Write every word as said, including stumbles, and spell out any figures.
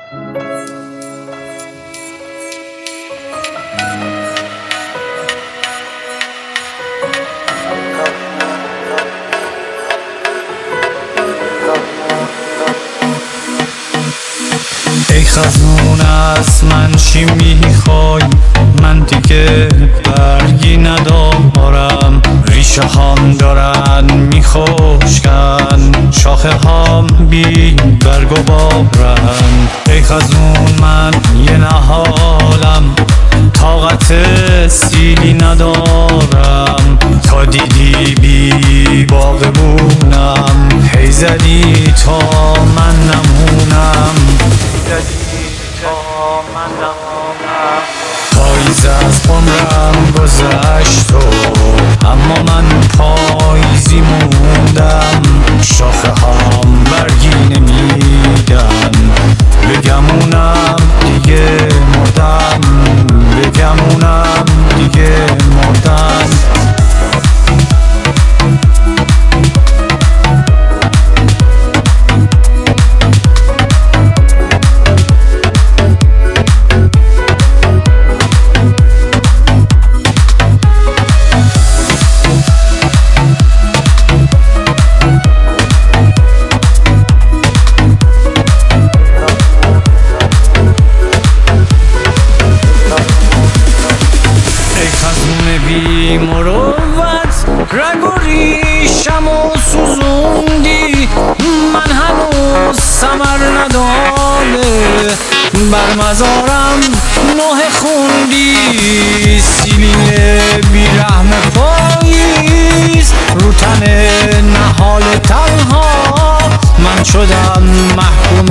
ای خزون از من چی میخوای؟ من دیگه برگی ندارم، ریشه هام دارن میخشکن، شاخه هام بی برگ و بارن. ای خزون من یه نهالم، طاقت سیلی ندارم، تا دیدی بی باغبونم، هی زدی تا من نمونم، تا من نمونم. پاییز از عمرم گذشت و اما من پاییزی موندم، شاخه هام برگی نمیدن، بگمونم دیگه مردم، بگمونم دیگه مردم. بی مروت رگ و ریشم و سوزوندی، من هنوز ثمر نداده، بر مزارم نوحه خوندی، سیلین بی رحم پاییز رو تن نهال تنها، من شدم محکوم